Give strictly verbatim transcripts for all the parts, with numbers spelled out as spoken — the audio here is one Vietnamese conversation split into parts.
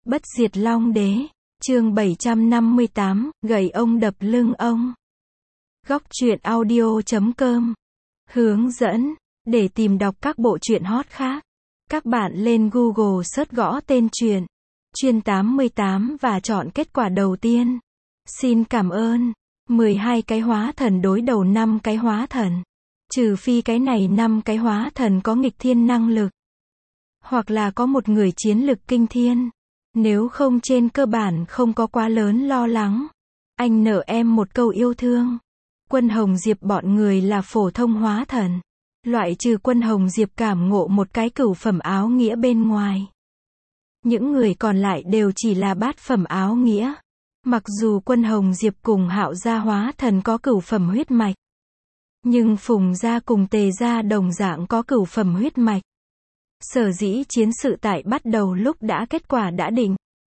Bất diệt long đế, chương bảy trăm năm mươi tám, gậy ông đập lưng ông. Góc truyện audio.com. Hướng dẫn, để tìm đọc các bộ truyện hot khác. Các bạn lên Google search gõ tên truyện, chuyên tám mươi tám và chọn kết quả đầu tiên. Xin cảm ơn. mười hai cái hóa thần đối đầu năm cái hóa thần. Trừ phi cái này năm cái hóa thần có nghịch thiên năng lực. Hoặc là có một người chiến lực kinh thiên. Nếu không trên cơ bản không có quá lớn lo lắng. Anh nợ em một câu yêu thương. Quân Hồng Diệp bọn người là phổ thông hóa thần. Loại trừ Quân Hồng Diệp cảm ngộ một cái cửu phẩm áo nghĩa bên ngoài. Những người còn lại đều chỉ là bát phẩm áo nghĩa. Mặc dù Quân Hồng Diệp cùng Hạo gia hóa thần có cửu phẩm huyết mạch. Nhưng Phùng gia cùng Tề gia đồng dạng có cửu phẩm huyết mạch. Sở dĩ chiến sự tại bắt đầu lúc đã kết quả đã định.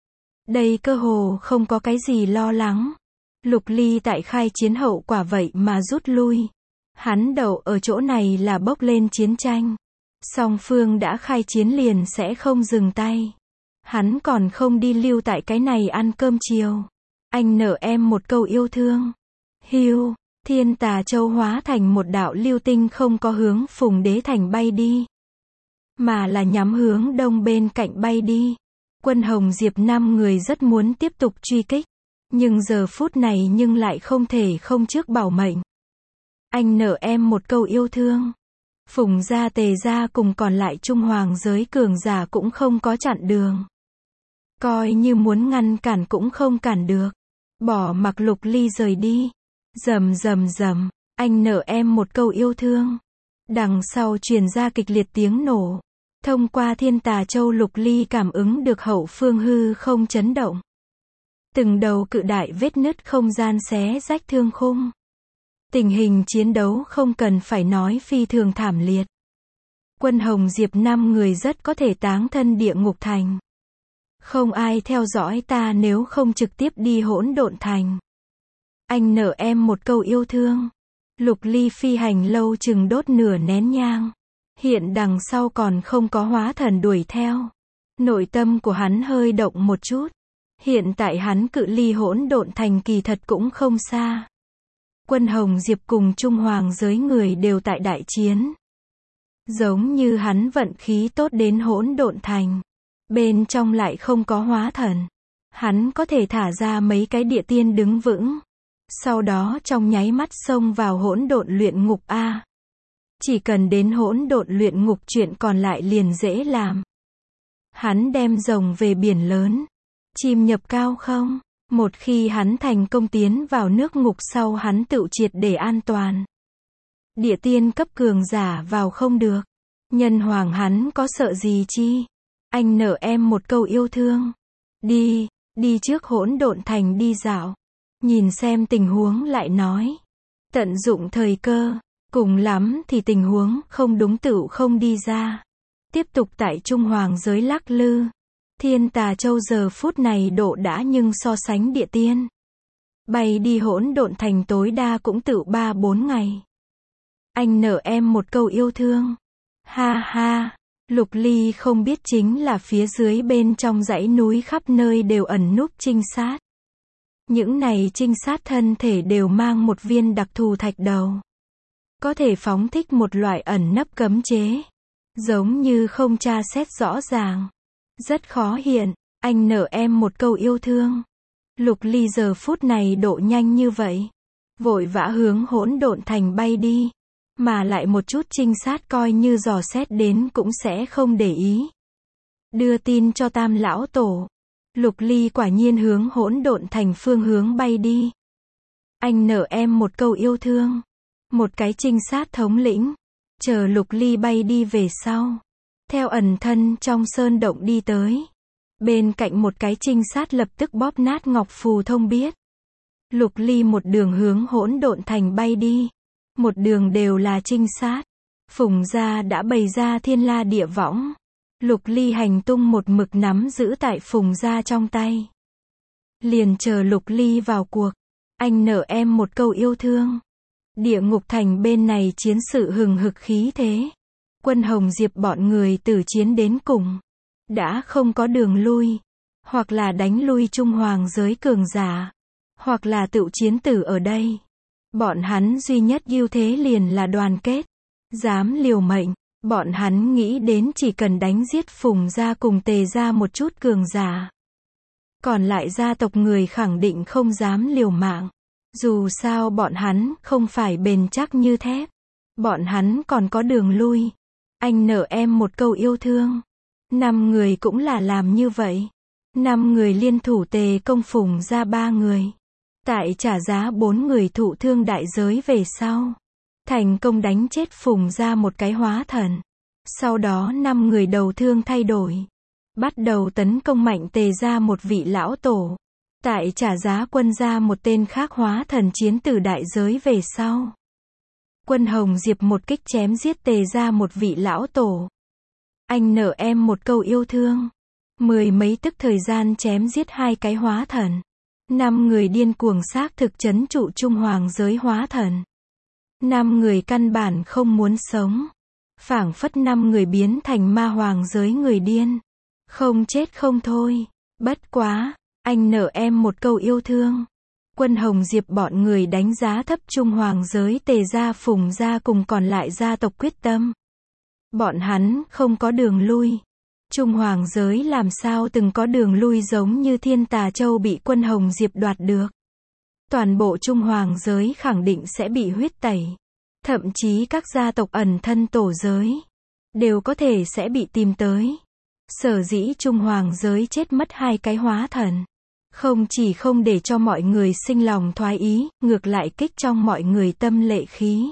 Đây cơ hồ không có cái gì lo lắng. Lục Ly tại khai chiến hậu quả vậy mà rút lui. Hắn đậu ở chỗ này là bốc lên chiến tranh. Song phương đã khai chiến liền sẽ không dừng tay. Hắn còn không đi lưu tại cái này ăn cơm chiều. Anh nợ em một câu yêu thương. Hiu, Thiên Tà Châu hóa thành một đạo lưu tinh không có hướng Phùng Đế Thành bay đi. Mà là nhắm hướng đông bên cạnh bay đi. Quân Hồng Diệp năm người rất muốn tiếp tục truy kích. Nhưng giờ phút này nhưng lại không thể không trước bảo mệnh. Anh nợ em một câu yêu thương. Phùng gia Tề gia cùng còn lại Trung Hoàng giới cường giả cũng không có chặn đường. Coi như muốn ngăn cản cũng không cản được. Bỏ mặc Lục Ly rời đi. Rầm rầm rầm, anh nợ em một câu yêu thương. Đằng sau truyền ra kịch liệt tiếng nổ. Thông qua Thiên Tà Châu Lục Ly cảm ứng được hậu phương hư không chấn động. Từng đầu cự đại vết nứt không gian xé rách thương khung. Tình hình chiến đấu không cần phải nói phi thường thảm liệt. Quân Hồng Diệp năm người rất có thể táng thân địa ngục thành. Không ai theo dõi ta nếu không trực tiếp đi hỗn độn thành. Anh nợ em một câu yêu thương. Lục Ly phi hành lâu chừng đốt nửa nén nhang. Hiện đằng sau còn không có hóa thần đuổi theo. Nội tâm của hắn hơi động một chút. Hiện tại hắn cự ly hỗn độn thành kỳ thật cũng không xa. Quân Hồng Diệp cùng Trung Hoàng giới người đều tại đại chiến. Giống như hắn vận khí tốt đến hỗn độn thành. Bên trong lại không có hóa thần. Hắn có thể thả ra mấy cái địa tiên đứng vững. Sau đó trong nháy mắt xông vào hỗn độn luyện ngục A. Chỉ cần đến hỗn độn luyện ngục chuyện còn lại liền dễ làm. Hắn đem rồng về biển lớn. Chim nhập cao không? Một khi hắn thành công tiến vào nước ngục sau hắn tự triệt để an toàn. Địa tiên cấp cường giả vào không được. Nhân hoàng hắn có sợ gì chi? Anh nợ em một câu yêu thương. Đi, đi trước hỗn độn thành đi dạo. Nhìn xem tình huống lại nói. Tận dụng thời cơ. Cùng lắm thì tình huống không đúng tựu không đi ra. Tiếp tục tại Trung Hoàng giới lắc lư. Thiên Tà Châu giờ phút này độ đã nhưng so sánh địa tiên. Bay đi hỗn độn thành tối đa cũng tựu ba bốn ngày. Anh nợ em một câu yêu thương. Ha ha, Lục Ly không biết chính là phía dưới bên trong dãy núi khắp nơi đều ẩn núp trinh sát. Những này trinh sát thân thể đều mang một viên đặc thù thạch đầu. Có thể phóng thích một loại ẩn nấp cấm chế. Giống như không tra xét rõ ràng. Rất khó hiện, anh nợ em một câu yêu thương. Lục Ly giờ phút này độ nhanh như vậy. Vội vã hướng hỗn độn thành bay đi. Mà lại một chút trinh sát coi như dò xét đến cũng sẽ không để ý. Đưa tin cho Tam lão tổ. Lục Ly quả nhiên hướng hỗn độn thành phương hướng bay đi. Anh nợ em một câu yêu thương. Một cái trinh sát thống lĩnh. Chờ Lục Ly bay đi về sau. Theo ẩn thân trong sơn động đi tới. Bên cạnh một cái trinh sát lập tức bóp nát ngọc phù thông biết. Lục Ly một đường hướng hỗn độn thành bay đi. Một đường đều là trinh sát. Phùng gia đã bày ra thiên la địa võng. Lục Ly hành tung một mực nắm giữ tại Phùng gia trong tay. Liền chờ Lục Ly vào cuộc. Anh nợ em một câu yêu thương. Địa ngục thành bên này chiến sự hừng hực khí thế. Quân Hồng Diệp bọn người tử chiến đến cùng. Đã không có đường lui. hoặc là đánh lui Trung Hoàng giới cường giả, hoặc là tự chiến tử ở đây. Bọn hắn duy nhất ưu thế liền là đoàn kết, dám liều mệnh. Bọn hắn nghĩ đến chỉ cần đánh giết Phùng gia cùng Tề gia một chút cường giả. Còn lại gia tộc người khẳng định không dám liều mạng. Dù sao bọn hắn không phải bền chắc như thép. Bọn hắn còn có đường lui. Anh nợ em một câu yêu thương. Năm người cũng là làm như vậy. Năm người liên thủ Tề công Phùng gia ba người. Tại trả giá bốn người thụ thương đại giới về sau. Thành công đánh chết Phùng gia một cái hóa thần. Sau đó năm người đầu thương thay đổi. Bắt đầu tấn công mạnh Tề gia một vị lão tổ. Tại trả giá quân gia một tên khác hóa thần chiến tử đại giới về sau. Quân Hồng Diệp một kích chém giết Tề gia một vị lão tổ. Anh nợ em một câu yêu thương. Mười mấy tức thời gian chém giết hai cái hóa thần. Năm người điên cuồng xác thực trấn trụ Trung Hoàng giới hóa thần. Năm người căn bản không muốn sống. Phảng phất năm người biến thành ma hoàng giới người điên. Không chết không thôi. Bất quá, anh nợ em một câu yêu thương. Quân Hồng Diệp bọn người đánh giá thấp Trung Hoàng giới Tề gia Phùng gia cùng còn lại gia tộc quyết tâm. Bọn hắn không có đường lui. Trung Hoàng giới làm sao từng có đường lui giống như Thiên Tà Châu bị Quân Hồng Diệp đoạt được. Toàn bộ Trung Hoàng giới khẳng định sẽ bị huyết tẩy. Thậm chí các gia tộc ẩn thân tổ giới đều có thể sẽ bị tìm tới. Sở dĩ Trung Hoàng giới chết mất hai cái hóa thần. Không chỉ không để cho mọi người sinh lòng thoái ý, ngược lại kích trong mọi người tâm lệ khí.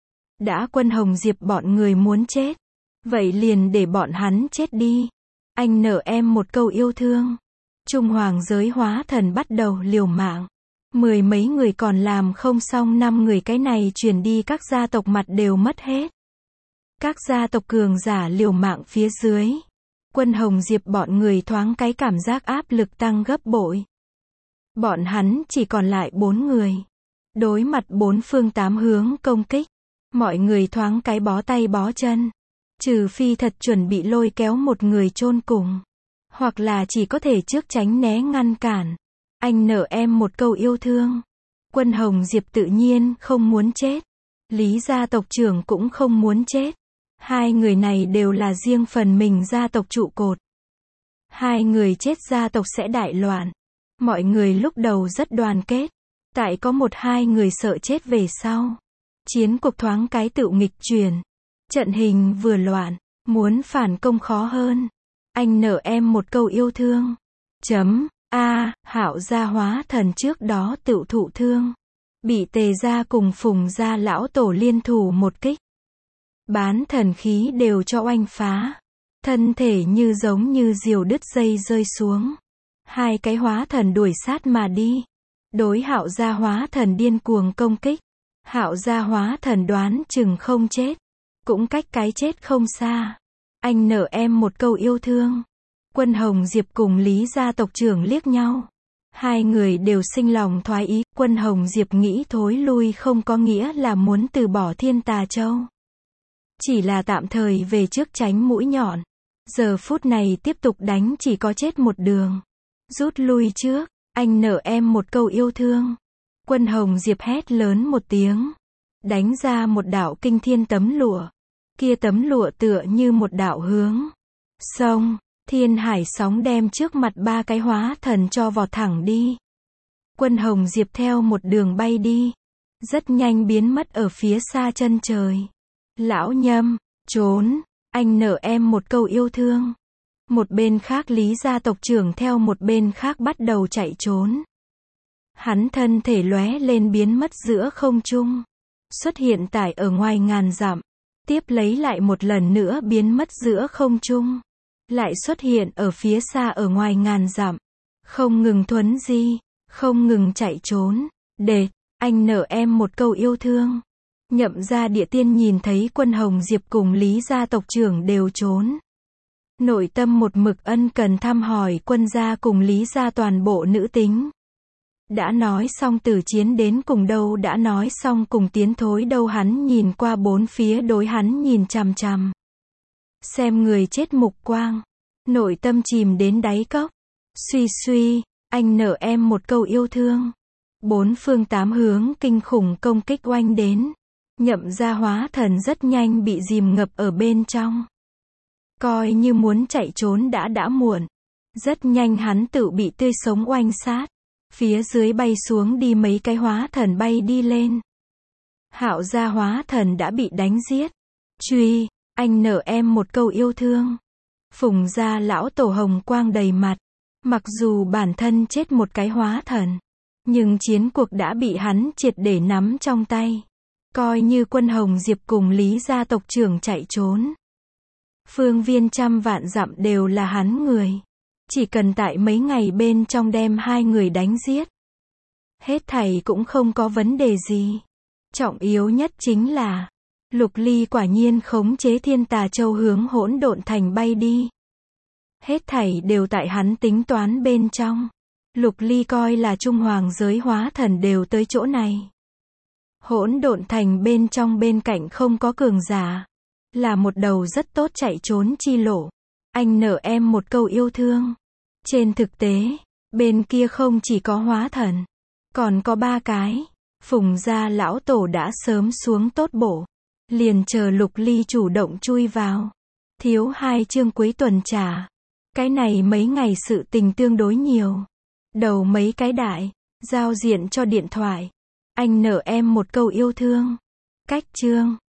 Đã Quân Hồng Diệp bọn người muốn chết. Vậy liền để bọn hắn chết đi. Anh nợ em một câu yêu thương. Trung Hoàng giới hóa thần bắt đầu liều mạng. Mười mấy người còn làm không xong năm người cái này chuyển đi các gia tộc mặt đều mất hết. Các gia tộc cường giả liều mạng phía dưới. Quân Hồng Diệp bọn người thoáng cái cảm giác áp lực tăng gấp bội. Bọn hắn chỉ còn lại bốn người. Đối mặt bốn phương tám hướng công kích. Mọi người thoáng cái bó tay bó chân. Trừ phi thật chuẩn bị lôi kéo một người chôn cùng. Hoặc là chỉ có thể trước tránh né ngăn cản. Anh nợ em một câu yêu thương. Quân Hồng Diệp tự nhiên không muốn chết. Lý gia tộc trưởng cũng không muốn chết. Hai người này đều là riêng phần mình gia tộc trụ cột. Hai người chết gia tộc sẽ đại loạn. Mọi người lúc đầu rất đoàn kết. Tại có một hai người sợ chết về sau. Chiến cuộc thoáng cái tự nghịch chuyển. Trận hình vừa loạn. Muốn phản công khó hơn. Anh nợ em một câu yêu thương. Chấm. A, Hạo gia hóa thần trước đó tự thụ thương. Bị Tề gia cùng Phùng gia lão tổ liên thủ một kích. Bán thần khí đều cho oanh phá. Thân thể như giống như diều đứt dây rơi xuống. Hai cái hóa thần đuổi sát mà đi. Đối Hạo gia hóa thần điên cuồng công kích. Hạo gia hóa thần đoán chừng không chết. Cũng cách cái chết không xa. Anh nợ em một câu yêu thương. Quân Hồng Diệp cùng Lý gia tộc trưởng liếc nhau. Hai người đều sinh lòng thoái ý. Quân Hồng Diệp nghĩ thối lui không có nghĩa là muốn từ bỏ Thiên Tà Châu. Chỉ là tạm thời về trước tránh mũi nhọn. Giờ phút này tiếp tục đánh chỉ có chết một đường. Rút lui trước. Anh nợ em một câu yêu thương. Quân Hồng Diệp hét lớn một tiếng. Đánh ra một đạo kinh thiên tấm lụa. Kia tấm lụa tựa như một đạo hướng. Sông. Thiên hải sóng đem trước mặt ba cái hóa thần cho vọt thẳng đi. Quân Hồng Diệp theo một đường bay đi. Rất nhanh biến mất ở phía xa chân trời. Lão Nhâm, trốn. Anh nợ em một câu yêu thương. Một bên khác Lý gia tộc trưởng theo một bên khác bắt đầu chạy trốn. Hắn thân thể lóe lên biến mất giữa không trung. Xuất hiện tại ở ngoài ngàn dặm. Tiếp lấy lại một lần nữa biến mất giữa không trung. Lại xuất hiện ở phía xa ở ngoài ngàn dặm. Không ngừng thuấn di. Không ngừng chạy trốn. Đệt, anh nợ em một câu yêu thương. Nhậm gia địa tiên nhìn thấy Quân Hồng Diệp cùng Lý gia tộc trưởng đều trốn. Nội tâm một mực ân cần thăm hỏi Quân gia cùng Lý gia toàn bộ nữ tính. Đã nói xong từ chiến đến cùng đâu, đã nói xong cùng tiến thối đâu, hắn nhìn qua bốn phía đối hắn nhìn chằm chằm. Xem người chết mục quang. Nội tâm chìm đến đáy cốc. Suy suy, anh nợ em một câu yêu thương. Bốn phương tám hướng kinh khủng công kích oanh đến. Nhậm gia hóa thần rất nhanh bị dìm ngập ở bên trong. Coi như muốn chạy trốn đã đã muộn. Rất nhanh hắn tự bị tươi sống oanh sát. Phía dưới bay xuống đi mấy cái hóa thần bay đi lên. Hạo gia hóa thần đã bị đánh giết. Truy, anh nợ em một câu yêu thương. Phùng gia lão tổ hồng quang đầy mặt. Mặc dù bản thân chết một cái hóa thần, nhưng chiến cuộc đã bị hắn triệt để nắm trong tay. Coi như quân Hồng Diệp cùng Lý gia tộc trưởng chạy trốn. Phương viên trăm vạn dặm đều là hắn người. Chỉ cần tại mấy ngày bên trong đem hai người đánh giết. Hết thảy cũng không có vấn đề gì. Trọng yếu nhất chính là, Lục Ly quả nhiên khống chế Thiên Tà Châu hướng Hỗn Độn Thành bay đi. Hết thảy đều tại hắn tính toán bên trong. Lục Ly coi là Trung Hoàng giới hóa thần đều tới chỗ này. Hỗn Độn Thành bên trong bên cạnh không có cường giả. Là một đầu rất tốt chạy trốn chi lộ. Anh nợ em một câu yêu thương. Trên thực tế, bên kia không chỉ có hóa thần, còn có ba cái. Phùng gia lão tổ đã sớm xuống tốt bổ. Liền chờ Lục Ly chủ động chui vào. Thiếu hai chương cuối tuần trả. Cái này mấy ngày sự tình tương đối nhiều. Đầu mấy cái đại, giao diện cho điện thoại. Anh nợ em một câu yêu thương. Cách chương